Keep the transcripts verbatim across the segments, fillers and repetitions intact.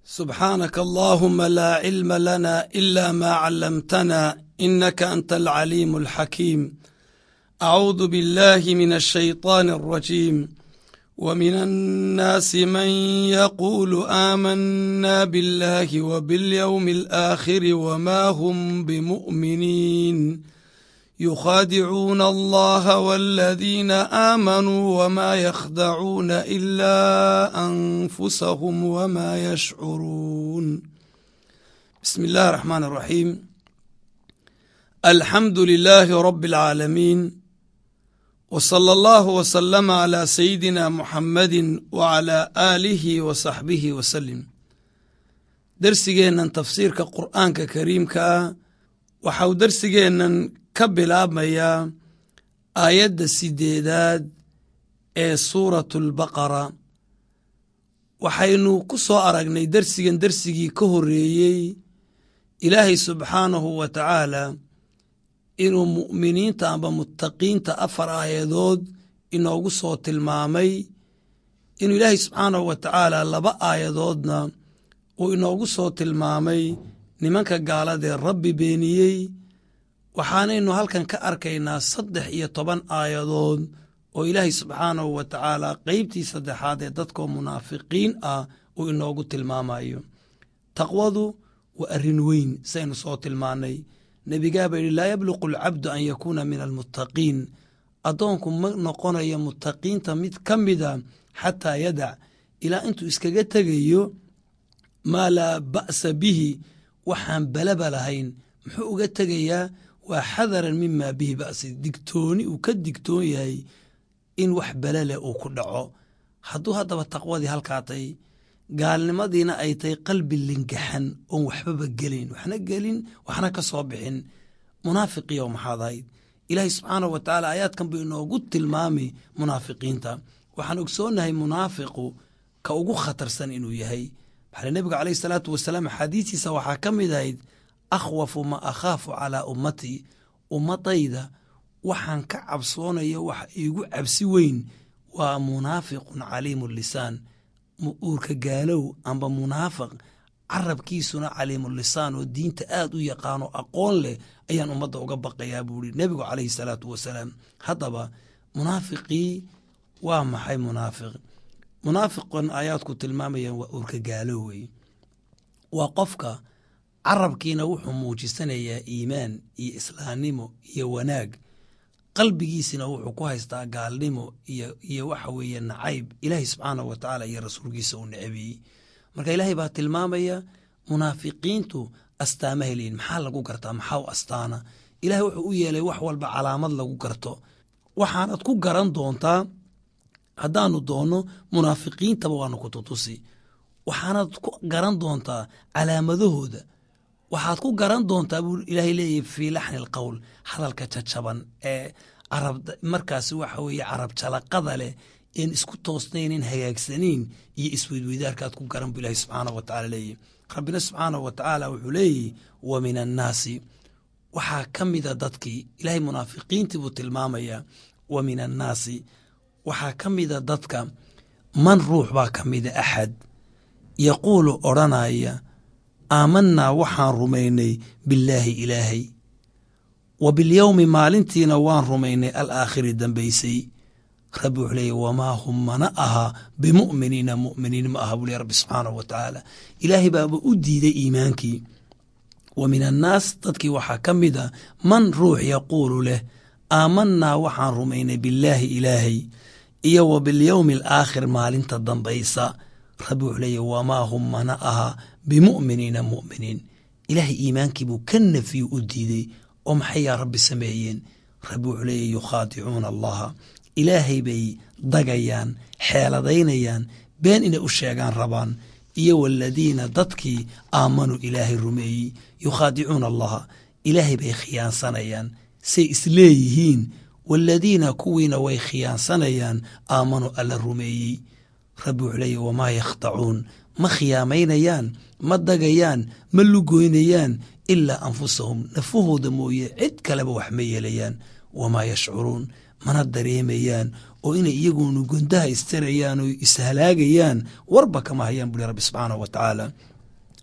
سبحانك اللهم لا علم لنا إلا ما علمتنا إنك أنت العليم الحكيم. أعوذ بالله من الشيطان الرجيم. ومن الناس من يقول آمنا بالله وباليوم الآخر وما هم بمؤمنين يخادعون الله والذين آمنوا وما يخدعون إلا أنفسهم وما يشعرون. بسم الله الرحمن الرحيم. الحمد لله رب العالمين، وصلى الله وسلم على سيدنا محمد وعلى آله وصحبه وسلم. درسigeenan tafsiirka qur'aanka kariimka ah waxau darsigeenan ka bilaabmayaa aayadda sideedaad ee suuratulbaqara. waxaynu ku soo aragnay darsigan darsigii ka horreeyey ilaahay subxaanahu wa tacaala inuu mu'miniinta amba muttaqiinta afar aayadood inoogu soo tilmaamay, inuu ilaahay subxaanahu wa tacaala laba aayadoodna uu inoogu soo tilmaamay nimanka gaaladee rabbi beeniyey. waxaanaynu halkan ka arkaynaa saddex iyo toban aayadood oo ilaahay subxaanahu wa tacaala qeybtii saddexaad ee dadkoo munaafiqiin ah uu inoogu tilmaamayo. taqwadu waa arrin weyn saynu soo tilmaannay. nebigaaba yidhi laa yabluqu alcabdu an yakuuna min almuttaqiin, addoonku ma noqonayo muttaqiinta mid ka mida xataa yadac, ilaa intuu iskaga tegayo maa laa ba'sa bihi, waxaan balaba lahayn. muxuu uga tegayaa? waa xadaran mimaa bihi ba'si, digtooni uu ka digtoon yahay in wax bala leh uu ku dhaco. hadduu haddaba taqwadii halkaa tahay, gaalnimadiina ay tahay qalbi lingaxan oon waxbaba gelin, waxna gelin waxna ka soo bixin, munaafiqiyo maxaad ahayd? ilaahay subxaanahu wa tacaala aayaadkan buu inoogu tilmaamay munaafiqiinta. waxaan ogsoonnahay munaafiqu ka ugu khatarsan inuu yahay. maxaa nebiga calayhi salaatu wasalaam axaadiistiisa waxaa ka mid ahayd akhwafu ma akhaafu calaa ummatii, ummadayda waxaan ka cabsoonayo wax iigu cabsi weyn waa munaafiqun caliimu lisaan, uurka gaalow amba munaafiq carabkiisuna caliimulisaan oo diinta aad u yaqaano aqoon leh ayaan ummadda uga baqayaa buu ihi nebigu calayhi salaatu wasalaam. haddaba munaafiqii waa maxay? munaafiq munaafiqan aayaadku tilmaamayaan waa uurka gaalow wey. waa qofka carabkiina wuxuu muujisanayaa iimaan iyo islaamnimo iyo wanaag, qalbigiisina wuxuu ku haystaa gaalnimo iyo iyo waxa weeye nacayb ilaahay subxaanahu wa tacaala iyo rasuulkiisa uu necabiyey. marka ilaahay baa tilmaamaya munaafiqiintu astaamahay leeyihin. maxaa lagu gartaa? maxaa u astaana? ilaahay wuxuu u yeelay wax walba calaamad lagu garto. waxaanad ku garan doontaa haddaanu doonno munaafiqiintaba waanu ku tutusi. waxaanad ku garan doontaa calaamadahooda. waxaad ku garan doontaa buu ilaahay leeyahy fii laxni alqowl, hadalka jajaban ee carab markaasi waxa weeye carab jalaqada leh een isku toosnaynin hagaagsanayn iyo isweydweydaarkaad ku garan buu ilaahay subxaanahu wa tacaala leeyahy. rabbina subxaanahu wa tacaala wuxuu leeyahy wa min annaasi, waxaa ka mida dadkii. ilaahay munaafiqiintii buu tilmaamayaa. wa min annaasi waxaa ka mida dadka man ruux baa ka mida axad yaquulu odhanaya aamanaa waxaan rumaynay billaahi ilaahay, wa bilyowmi maalintiina waan rumaynay alaakhiri dambaysay. rabbi wuxuu leeyahy wamaa hum mana aha bimu'miniina, mu'miniin ma aha buu leey rabbi subxaanahu wa tacaala. ilaahay baaba u diiday iimaankii. wa min annaas dadkii waxaa ka mid a man ruux yaquulu leh aamanaa waxaan rumaynay billaahi ilaahay iyo wa bilyowmi alaakhir maalinta dambaysa. rabbi wuxuu leeyahy wamaa hum mana aha bimu'miniina, mu'miniin. ilaahay iimaankii buu ka nafiyu u diiday. oo maxay yaa rabbi sameeyeen? rabbi wuxuu leeyahy yukhaadicuuna allaha, ilaahay bay dagayaan, xeeladaynayaan, been inay u sheegaan rabaan. iyo waladiina dadkii aamanuu ilaahay rumeeyey, yukhaadicuuna allaha, ilaahay bay khiyaansanayaan say isleeyihiin. waladiina kuwiina way khiyaansanayaan aamanuu alla rumeeyey. rabbi wuxuu leeyahy wamaa yakhdacuun, ma khiyaamaynayaan, ma dagayaan, ma lugoynayaan ilaa anfusahum, nafahooda mooye cid kaleba wax ma yeelayaan. wamaa yashcuruun, mana dareemayaan oo inay iyagunu gundaha istarayaan oo ishalaagayaan warba kama hayaan buli rabbi subxaanahu wa tacaala.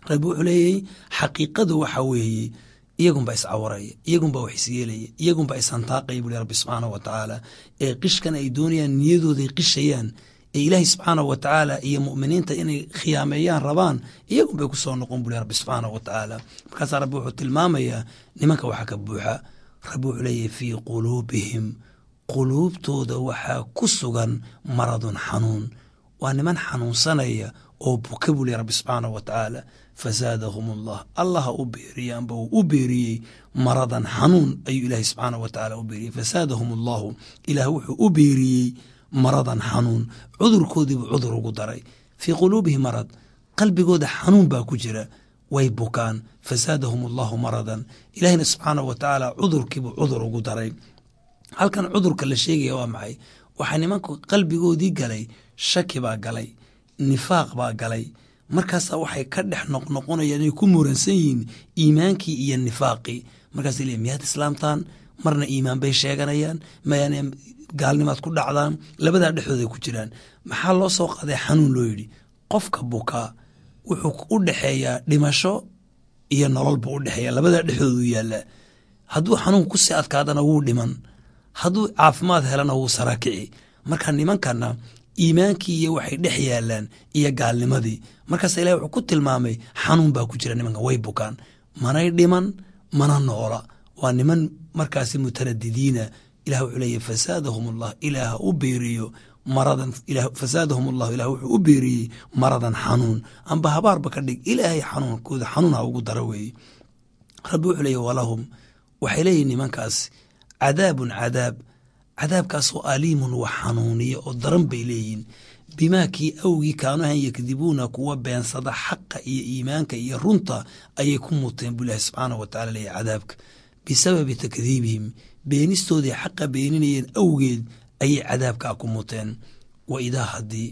rabbi wuxuu leeyahay xaqiiqadu waxa weeye iyagunbaa iscawaraya, iyagunbaa wax isyeelaya, iyagunbaa ishantaaqaya buli rabbi subxaanahu wa tacaala. ee qishkan ay doonayaan niyadooday qishayaan ee ilaahay subxaanahu wa tacaala iyo mu'miniinta inay khiyaameeyaan rabaan, iyagun bay ku soo noqon buli rabbi subxaanahu wa tacaala. markaasaa rabbi wuxuu tilmaamayaa nimanka waxa ka buuxa. rabbi wuxuu leeyahay fii quluubihim, quluubtooda waxaa ku sugan maradun xanuun, waa niman xanuunsanaya oo buka buli rabbi subxaanahu wa tacaala. fazaadahum allah, allaha u beeriyey amba uu u beeriyey maradan xanuun ayuu ilaahay subxaanahu wa tacaala u beeriyey. fazaadahum allahu, ilaah wuxuu u beeriyey maradan xanuun, cudurkoodiibuu cudur ugu daray. fii quluubihi marad, qalbigooda xanuun baa ku jira, way bukaan. fazaadahum allahu maradan, ilaahina subxaanahu wa tacaala cudurkiibuu cudur ugu daray. halkan cudurka la sheegaya waa maxay? waxaa nimanku qalbigoodii galay shaki baa galay, nifaaq baa galay. markaasaa waxay ka dhex noqnoqonayaan inay ku muransan yihiin iimaankii iyo nifaaqii. markaasay leeyiin miyaad islaamtaan, marna iimaan bay sheeganayaan, mayaane gaalnimaad ku dhacdaan. labadaa dhexdooday ku jiraan. maxaa loo soo qaaday xanuun loo yidhi? qofka bukaa wuxuu u dhexeeyaa dhimasho iyo nolol buu u dhexeeya, labadaa dhexdoodu yaalla. hadduu xanuun ku sii adkaadana wuu dhiman, hadduu caafimaad helana wuu sarakici. marka nimankana iimaankii iyo waxay dhex yaalaan iyo gaalnimadii. markaas ilahi wuxuu ku tilmaamay xanuun baa ku jira nimanka, way bukaan, manay dhiman mana noola. waa niman markaasi mutaradidiina. ilah wuxuu leeyahy fasaadahum allah, ilaaha u beeriyo maradan, fasaadahum allah, ilah wuxuu u beeriyey maradan xanuun, amba habaarba ka dhig, ilaahay xanuunkooda xanuun ha ugu dara weeye. rabbi wuxuu leeyahy walahum, waxay leeyihin nimankaas cadaabun cadaab, cadaabkaasoo aliimun wax xanuuniya oo daran bay leeyihin. bimaa kii awgii kaanu ahan yakdibuuna kuwa beensada xaqa iyo iimaanka iyo runta ayay ku muteen buu ilahi subxaanahu wa tacala leeyahy cadaabka. bisababi takdiibihim, beenistooday xaqa beeninayeen awgeed ayay cadaabkaa ku muteen. wa idaa haddii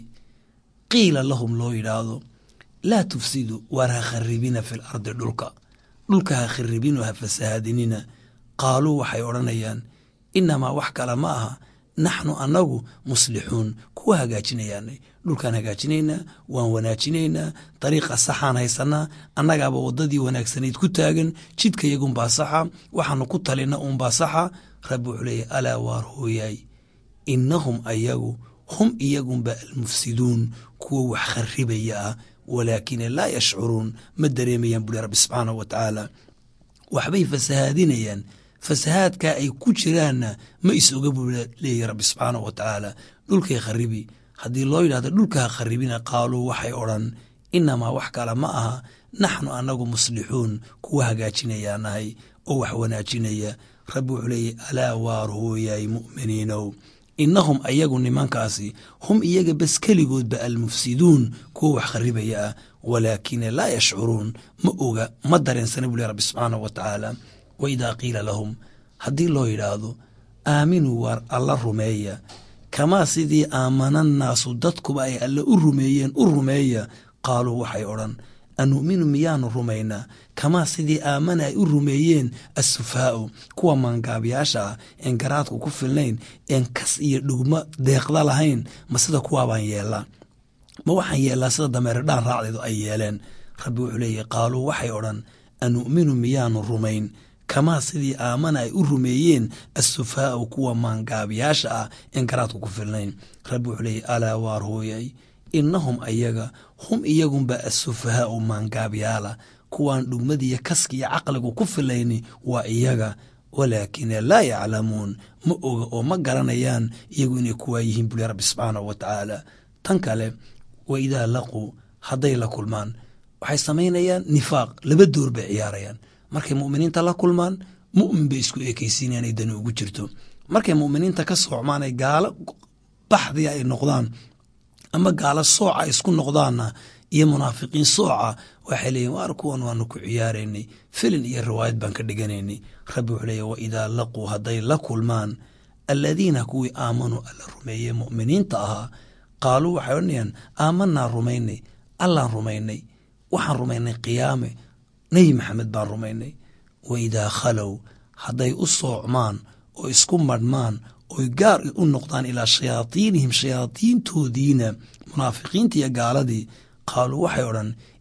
qiila lahum loo yidhaahdo laa tufsidu, waar ha kharibina fi lardi, dhulka dhulka ha kharibinoo ha fasahaadinina. qaaluu waxay odhanayaan inamaa wax kale ma aha naxnu annagu muslixuun, kuwa hagaajinayaanay. dhulkaan hagaajinaynaa, waan wanaajinaynaa, dariiqa saxaan haysanaa, annagaaba waddadii wanaagsanayd ku taagan, jidka yagunbaa saxa, waxaanu ku talina uunbaa saxa. rabbi wuxuu leeyahy alaa waar hooyaay, innahum ayagu hum iyagunba almufsiduun, kuwa wax kharibaya ah, walaakina laa yashcuruun, ma dareemayaan buli rabbi subxaanahu wa tacaala. waxbay fasahaadinayaan, fasahaadkaa ay ku jiraanna ma is oga buu leeyahy rabbi subxaanahu wa tacaala. dhulkay kharibi, haddii loo yidhahdo dhulka ha kharibina, qaaluu waxay odhan inamaa wax kale ma aha naxnu annagu muslixuun, kuwa hagaajinayaanahay oo wax wanaajinaya. rabbi wuxuu leeyahy alaa waar hooyaay mu'miniinow, innahum ayagu nimankaasi hum iyaga bas keligoodba almufsiduun, kuwa wax kharibaya ah, walaakina laa yashcuruun, ma oga ma dareensana buu lehy rabbi subxaanahu wa tacaala. wa idaa qiila lahum, haddii loo yidhaahdo aaminuu waar alla rumeeya, kamaa sidii aamanannaasu dadkuba ay alle u rumeeyeen u rumeeya, qaaluu waxay odhan anu'minu miyaanu rumaynaa kamaa sidii aamana ay u rumeeyeen assufaa'u, kuwa maangaabyaasha ah een garaadku ku filnayn, een kas iyo dhugmo deeqda lahayn, ma sida kuwaabaan yeellaa, ma waxaan yeellaa sida dameeridhaan raacdeedu ay yeeleen. rabbi wuxuu leeyahy qaaluu waxay odhan anu'minu miyaanu rumayn kamaa sidii aamana ay u rumeeyeen assufaa'u, kuwa maangaabyaasha ah een garaadku ku filnayn. rabbi wuxuu leeyahy alaa waar hooyay, innahum ayaga hum iyagunba assufahaa'u, maangaabyaala, kuwaan dhugmadiiyo kaskiiyo caqligu ku filayni waa iyaga, walaakina laa yaclamuun, ma oga oo ma garanayaan iyagu inay kuwaa yihiin buli rabbi subxaanahu wa tacaala. tan kale wa idaa laquu, hadday la kulmaan, waxay samaynayaan nifaaq, laba door bay ciyaarayaan. markay mu'miniinta la kulmaan, mu'min bay isku ekaysiinayaan ay dani ugu jirto. markay mu'miniinta ka soocmaan ay gaalo baxdii ay noqdaan, ama gaalo sooca isku noqdaanna, iyo munaafiqiin sooca, waxay leeyihin waar kuwan waanu ku ciyaaraynay, filin iyo riwaayad baan ka dhiganaynay. rabbi wuxuu leeyahy wa idaa laquu, hadday la kulmaan aladiina kuwii aamanuu alla rumeeyey mu'miniinta ahaa, qaaluu waxay odhanayaan aamanaa rumaynay, allaan rumaynay, waxaan rumaynay qiyaame, nebi maxamed baan rumaynay. wa idaa khalow, hadday u soocmaan oo isku madhmaan oy gaar u noqdaan ilaa shayaadiinihim, shayaadiintoodiina munaafiqiinta iyo gaaladii, qaaluu waxay odhan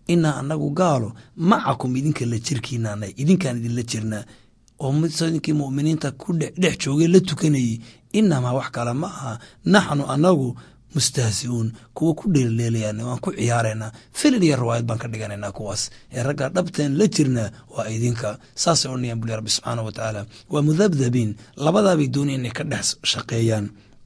inaa anagu gaalo macakum idinka la jirkiinaana idinkaan idinla jirnaa oo midninkii mu'miniinta ku dhex joogay la tukanayey inamaa wax kale ma aha naxnu anagu mustahzi'uun kuwa ku dheeldheelayaan waan ku ciyaaraynaa filin iyo riwaayad baan ka dhiganaynaa kuwaas ee raggaa dhabteen la jirnaa waa idinka saasay odhanayaan buli rabbi subxaana wa tacaala waa mudabdabiin labadaabay doonaya inay ka dhex shaqeeyaan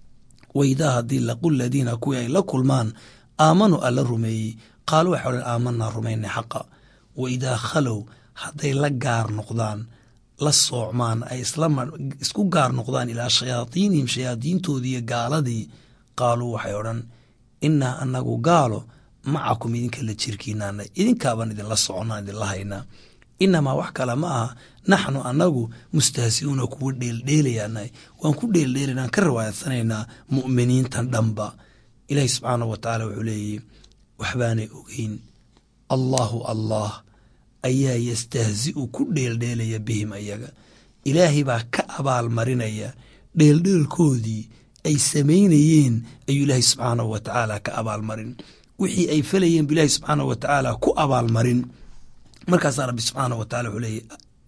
waidaa haddii laqu ladiina kuwii ay la kulmaan aamanuu alla rumeeyey qaalu waxay odhan aamanaa rumaynay xaqa waidaa khalow hadday la gaar noqdaan la soocmaan ay isku gaar noqdaan ilaa shayaadiinihim shayaadiintoodii iyo gaaladii qaaluu waxay odhan inaa anagu gaalo macakum idinka la jirkiinaana idinkaabaan idinla soconnaan idinla haynaa inamaa wax kale ma aha naxnu anagu mustahsi'uuna kuwa dheeldheelayaanahay waan ku dheeldheelanaan ka riwaayadsanaynaa mu'miniintan dhanba ilaahi subxaanahu wa tacaala wuxuu leeyahy waxbaanay ogeyn allaahu allah ayaa yastahzi'u ku dheeldheelaya bihim ayaga ilaahay baa ka abaalmarinaya dheeldheelkoodii ay samaynayeen ayuu ilaahay subxaanahu wa tacaala ka abaalmarin wixii ay falayeen bu ilaahi subxaanahu wa tacaala ku abaalmarin markaasaa rabbi subxaanahu wa tacala wuxuu leeyay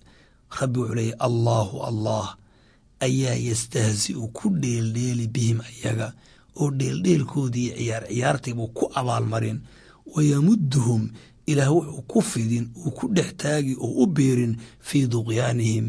rabbi wuxuu leeyay allaahu allah ayaa yastahzi'u ku dheeldheeli bihim ayaga oo dheeldheelkoodii ciyaar ciyaartiibuu ku abaalmarin wayamudduhum ilaah wuxuu ku fidin uu ku dhex taagi oo u beerin fii duqyaanihim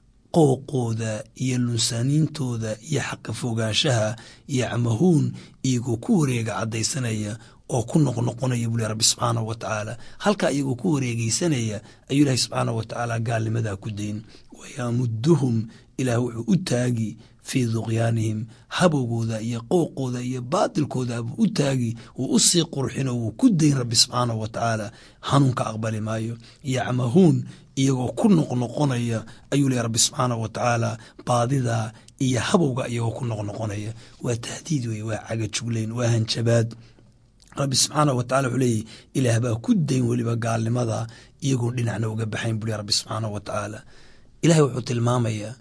qooqooda iyo lunsaniintooda iyo xaqa fogaanshaha iyo camahuun iyagoo ku wareega caddaysanaya oo ku noqnoqonaya buli rabbi subxaanahu wa tacaala halkaa iyagoo ku wareegeysanaya ayuu ilaahi subxaanahu wa tacaala gaalnimadaa ku dayn wayamudduhum ilaah wuxuu u taagi fii duqyaanihim habowgooda iyo qooqooda iyo baadilkooda buu u taagi wuu u sii qurxino wuu ku dayn rabbi subxaanahu wa tacaala hanuunka aqbali maayo iyo camahuun iyagoo ku noqnoqonaya ayuu leeyahy rabbi subxaanahu wa tacaala baadida iyo habowga iyagoo ku noqnoqonaya waa tahdiid wey waa cagajuglayn waa hanjabaad rabbi subxaanahu wa tacala wuxuu leeyahy ilaah baa ku dayn weliba gaalnimada iyagoon dhinacna uga baxayn buli rabbi subxaanahu wa tacaala ilahay wuxuu tilmaamayaa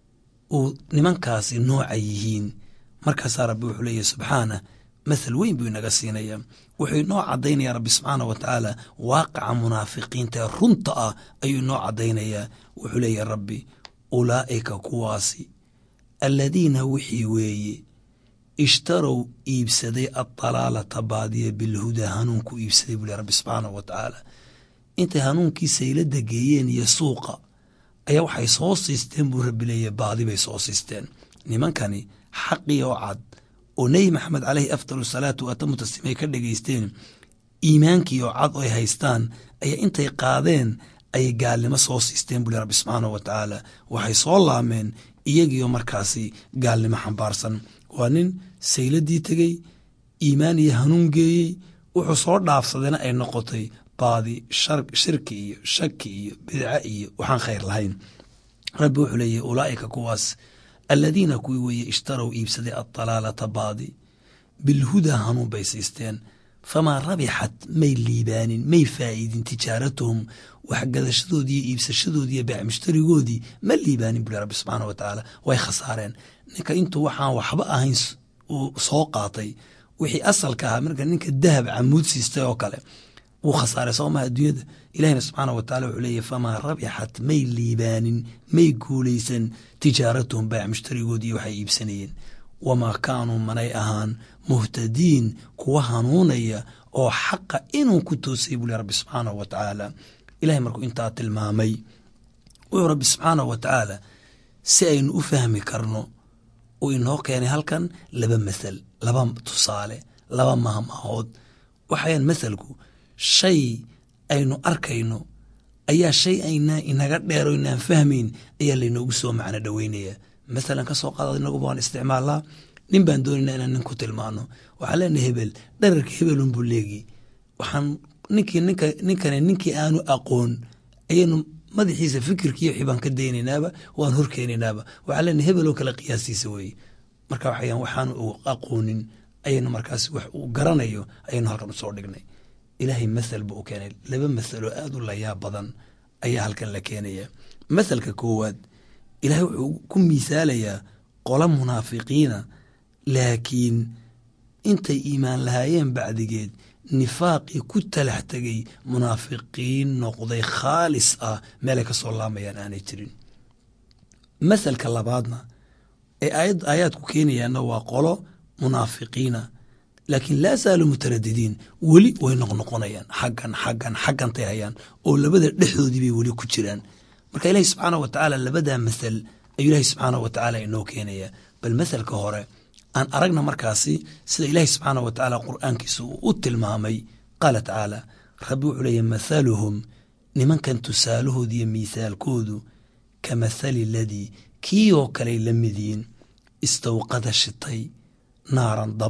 uu nimankaasi nooca yihiin markaasaa rabbi wuxuu leeyahy subxaanah mathal weyn buu inaga siinaya wuxuu inoo caddaynaya rabbi subxaanahu wa tacaala waaqaca munaafiqiinta ee runta ah ayuu inoo caddaynayaa wuxuu leeyahy rabbi ulaa'ika kuwaasi alladiina wixii weeye ishtarow iibsaday adalaalata baadiya bilhudaa hanuunku iibsaday buu lehy rabbi subxaanahu wa tacaala intay hanuunkii saylada geeyeen iyo suuqa ayaa waxay soo siisteen buu rabbi leeyahy baadi bay soo siisteen nimankani xaqii oo cad oo nebi maxamed caleyhi afdal salaatu wa atamu tasliim ay ka dhegaysteen iimaankii oo cad oo ay haystaan ayaa intay qaadeen ayay gaalnimo soo siisteen buu lehy rabbi subxaanahu wa tacaala waxay soo laameen iyagiioo markaasi gaalnimo xambaarsan waa nin sayladii tegey iimaan iyo hanuun geeyey wuxuu soo dhaafsadayna ay noqotay baadi shirki iyo shaki iyo bidca iyo waxaan khayr lahayn rabbi wuxuu leeyahy ulaa'ika kuwaas alladiina kuwii weeye ishtarow iibsaday adalaalata baadi bilhudaa hanuun bay siisteen famaa rabixat may liibaanin may faa'iidin tijaaratuhum waxgadashadoodii iyo iibsashadoodii iyo beec mushtarigoodii ma liibaanin buli rabbi subxaanahu wa tacaala way khasaareen ninka intuu waxaan waxba ahayn uu soo qaatay wixii asalka ahaa marka ninka dahab camuud siistay oo kale wuu khasaaray soomaha adduunyada ilahina subxaanahu wa tacala wuxuu leeyahy famaa rabixat may liibaanin may guulaysan tijaaratuhum beec mushtarigoodii waxay iibsanayeen wamaa kaanuu manay ahaan muhtadiin kuwa hanuunaya oo xaqa inuu ku toosay buli rabbi subxaanahu wa tacaala ilahay markuu intaa tilmaamay wuxuu rabbi subxaanahu wa tacaala si aynu u fahmi karno uu inoo keenay halkan laba mathal laba tusaale laba mahmaahood waxayaan mathalku shay aynu arkayno ayaa shay ayna inaga dheero inaan fahmayn ayaa laynoogu soo macno dhoweynaya mathalan ka soo qaada inaguba waan isticmaalnaa nin baan doonaynaa inaan nin ku tilmaano waxaan leenahay hebel dherarka hebelun buu leegi waxaan ninkii ninka ninkani ninkii aanu aqoon ayaynu madaxiisa fikirkiiyo wixii baan ka daynaynaaba waan horkeenaynaaba waxaan leenahay hebeloo kale qiyaasiisa weeye marka waxayaan waxaanu aqoonin ayaynu markaas wax uu garanayo ayaynu halkan usoo dhignay ilaahay mathal buu u keenay laba mathaloo aad u layaab badan ayaa halkan la keenaya mathalka koowaad ilaahay wuxuu ku miisaalayaa qola munaafiqiina laakiin intay iimaan lahaayeen bacdigeed nifaaqii ku talax tegay munaafiqiin noqday khaalis ah meelay ka soo laamayaan aanay jirin. masalka labaadna ee aayad aayaadku keenayaanna waa qolo munaafiqiina laakiin laa saalu mutaradidiin weli way noqnoqonayaan xaggan xaggan xaggantay hayaan oo labada dhexdoodii bay weli ku jiraan. marka ilaahi subxaanah wa tacaala labadaa masal ayuu ilaahi subxaanah wa tacaala inoo keenayaa. bal masalka hore aan aragna markaasi sida ilaahi subxaanah wa tacaala qur'aankiisa uu u tilmaamay. qaala tacaala rabbi wuxuu leeyahy mathaluhum nimankan tusaalahooda iyo miithaalkoodu ka mathali ladii kii oo kaley la midiin istawqada shitay naaran dab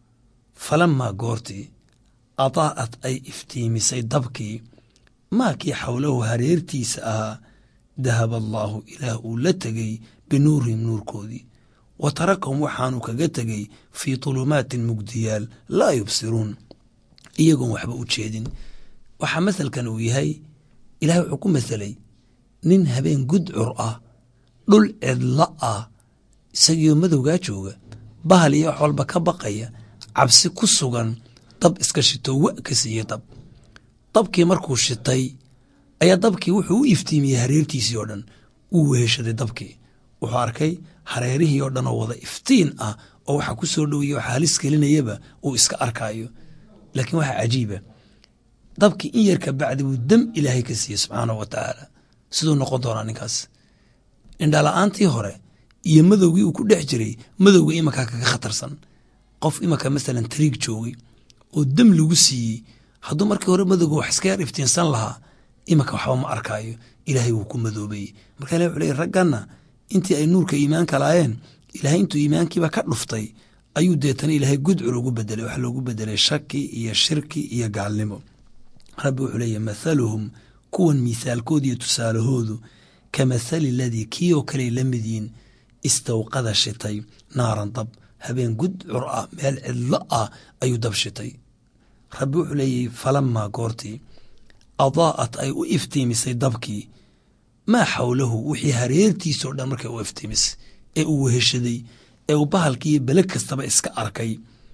falamaa goortii adaa'at ay iftiimisay dabkii maa kii xawlahu hareertiisa ahaa dahaba allaahu ilaah uu la tegey binuurihim nuurkoodii wa tarakahum waxaanu kaga tegey fii tulumaatin mugdiyaal laa yubsiruun iyagoon waxba u jeedin. waxaa masalkan uu yahay ilahay wuxuu ku masalay nin habeen gudcur ah dhul cidla ah isagiioo madowgaa jooga bahal iyo wax walba ka baqaya cabsi ku sugan dab iska shitoo wa ka siiyey dab. dabkii markuu shitay ayaa dabkii wuxuu u iftiimiyey hareertiisii oo dhan wuu weheshaday dabkii wuxuu arkay hareerihii oo dhan oo wada iftiin ah oo waxa ku soo dhowaya waxa halis gelinayaba uu iska arkaayo. laakiin waxaa cajiiba dabkii in yarka bacdi buu dam ilaahay ka siiyey subxaanahu wa tacaala. siduu noqon doonaa ninkaas indhala-aantii hore iyo madowgii uu ku dhex jiray madowga imankaa kaga khatarsan. qof imanka masalan tariig joogay oo dam lagu siiyey hadduu markii hore madowga wax iska yar iftiinsan lahaa imanka waxba ma arkaayo ilaahay wuu ku madoobayey. marka ilahi wuxuu leey ragganna intii ay nuurka iimaanka laayeen ilaahay intuu iimaankiiba ka dhuftay ayuu deetana ilaahay gudcur ugu bedelay wax loogu bedelay shaki iyo shirki iyo gaalnimo. rabbi wuxuu leeyahy mathaluhum kuwan miithaalkooda iyo tusaalahoodu ka mathali ladii kii oo kaley la midiin istawqada shitay naaran dab habeen gudcur ah meel cidlo ah ayuu dab shitay. rabbi wuxuu leeyahy falamaa goortii adaa'at ay u iftiimisay dabkii maa xawlahu wixii hareertiisao dhan markay u iftiimisay ee uu weheshaday ee uu bahalkii iyo bele kastaba iska arkay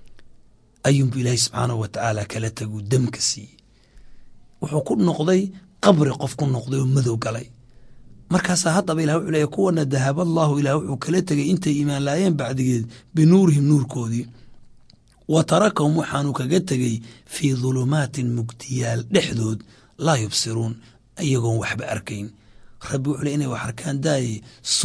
ayuunbu ilaahay subxaanahu wa tacaala kala taguu damka siiyey. wuxuu ku noqday qabri qof ku noqday oo madow galay. markaasaa haddaba ilah wuxuu leeyahy kuwana dahaba allaahu ilaah wuxuu kala tegay intay iimaan laayeen bacdigeed binuurihim nuurkoodii wa tarakahum waxaanu kaga tegey fii dulumaatin mugdiyaal dhexdood laa yubsiruun iyagoon waxba arkayn. rabbi wuxuu le inay wax arkaan daaye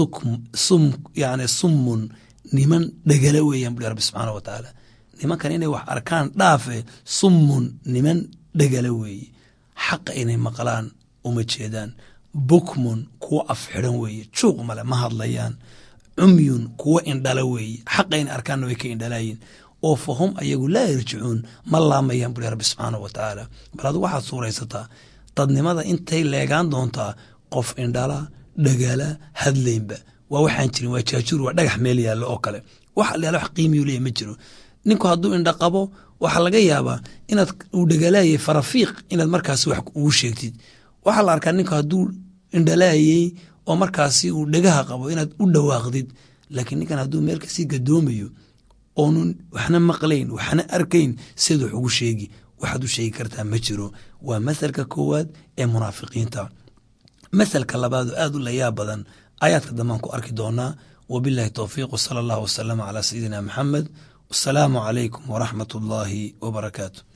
sum yani summun niman dhagala weeyaan bui rabbi subxaana wa tacaala. nimankan inay wax arkaan dhaafe summun niman dhagala weeye xaqa inay maqlaan uma jeedaan. bukmun kuwa af xidhan weeye juuq male ma hadlayaan. cumyun kuwa indhala weeye xaqa inay arkaanna way ka indhalaayiin oo fahum ayagu laa yarjicuun ma laamayaan bui rabbi subxaanahu wa tacaala. bal adu waxaad suuraysataa dadnimada intay leegaan doontaa qof indhala dhagala hadlaynba waa waxaan jirin waa jaajuur waa dhagax meel yaallo oo kale wax allaala wax qiimiyu leeyahy ma jiro. ninku hadduu indha qabo waxaa laga yaabaa inaad uu dhagalaayay farafiiq inaad markaasi wax ugu sheegtid. waxaa la arkaa ninku hadduu indhalaayey oo markaasi uu dhagaha qabo inaad u dhawaaqdid. laakiin ninkan hadduu meel kasii gadoomayo oonu waxna maqlayn waxna arkayn siad wax ugu sheegi waxaad u sheegi kartaa ma jiro. waa masalka koowaad ee munaafiqiinta. masalka labaadu aad u layaab badan aayaadka dambaan ku arki doonaa. wabillahi towfiiq wsala allahu wasalama calaa sayidina maxamed wasalaamu calaykum waraxmat ullaahi wabarakaatu.